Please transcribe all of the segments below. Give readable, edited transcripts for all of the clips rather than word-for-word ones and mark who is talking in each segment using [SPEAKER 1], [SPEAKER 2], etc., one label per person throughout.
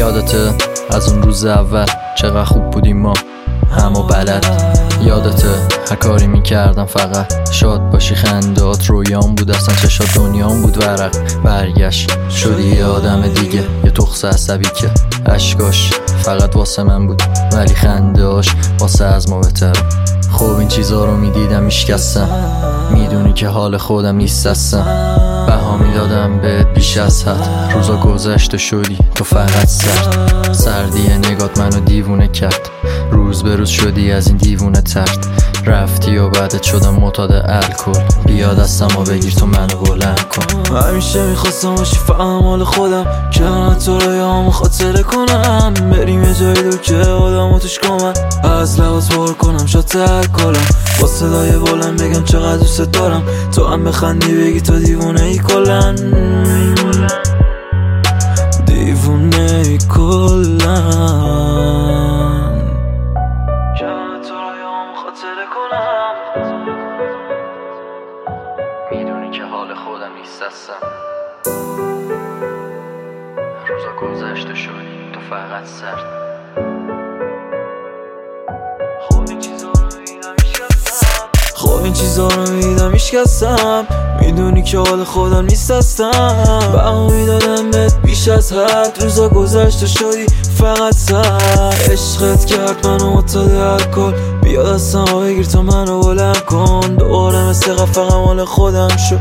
[SPEAKER 1] یادته از اون روز اول چقدر خوب بودیم ما همو بلد. یادته هر کاری میکردم فقط شاد باشی، خندات رویام بود، اصلا چشات دنیام بود ورق. برگشت شدی یه آدم دیگه، یه تخص عصبی که اشکاش فقط واسه من بود ولی خندهاش واسه از ما بهتر. خب این چیزا رو میدیدم میشکستم، میدونی که حال خودم نیست هستم. بها میدادم بهت بیش از حد، روزا گذشته شدی تو فقط سردی نگات منو دیوونه کرد. روز به روز شدی از این دیوونه ترد، رفتی و بعدت شدم معتاد الکل. بیا دستمو بگیر تو منو بلند کن.
[SPEAKER 2] همیشه میخواستم باشی فقط مال خودم، که من تو رو یامو خاطره کنم. بریم یه جایی دور که آدمو توش کنم، از لباس بار کنم شات الکلم، با صدای بلند بگم چقدر دوست دارم. تو هم بخندی بگی تو دیوونه ای کلن، دیوونه ای کلن.
[SPEAKER 1] میدونی که حال خودم نیست هستم، روزا گذشته شدی تو فقط سرد.
[SPEAKER 2] خب این چیزا رو میدم میشکستم، میدونی که حال خودم نیست هستم. بها میدادم بهت بیش از حد، روزا گذشته شدی فقط سر. عشقت کرد منو معتاد الکل، بیا دستمو بگیر تا منو بلند کن. دوباره مثل فقط مال خودم شد،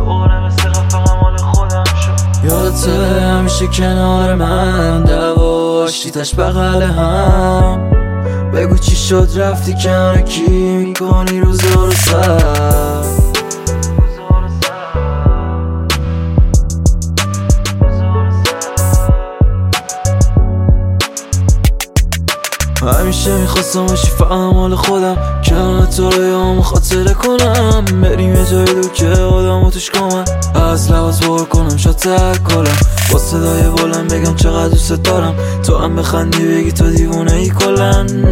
[SPEAKER 2] یادته همیشه کنار من، دعوا آشتیتش بغل هم. بگو چی شد رفتی کنار کی، میکنی روزا رو سر. همیشه میخواستم باشی فقط مال خودم، که من تو رو یامو خاطره کنم. بریم یه جایی دور که آدمو توش کنم، از لباس بار کنم شات الکلم، با صدای بلند بگم چقدر دوست دارم. تو هم بخندی بگی تو دیوونه ای کلن.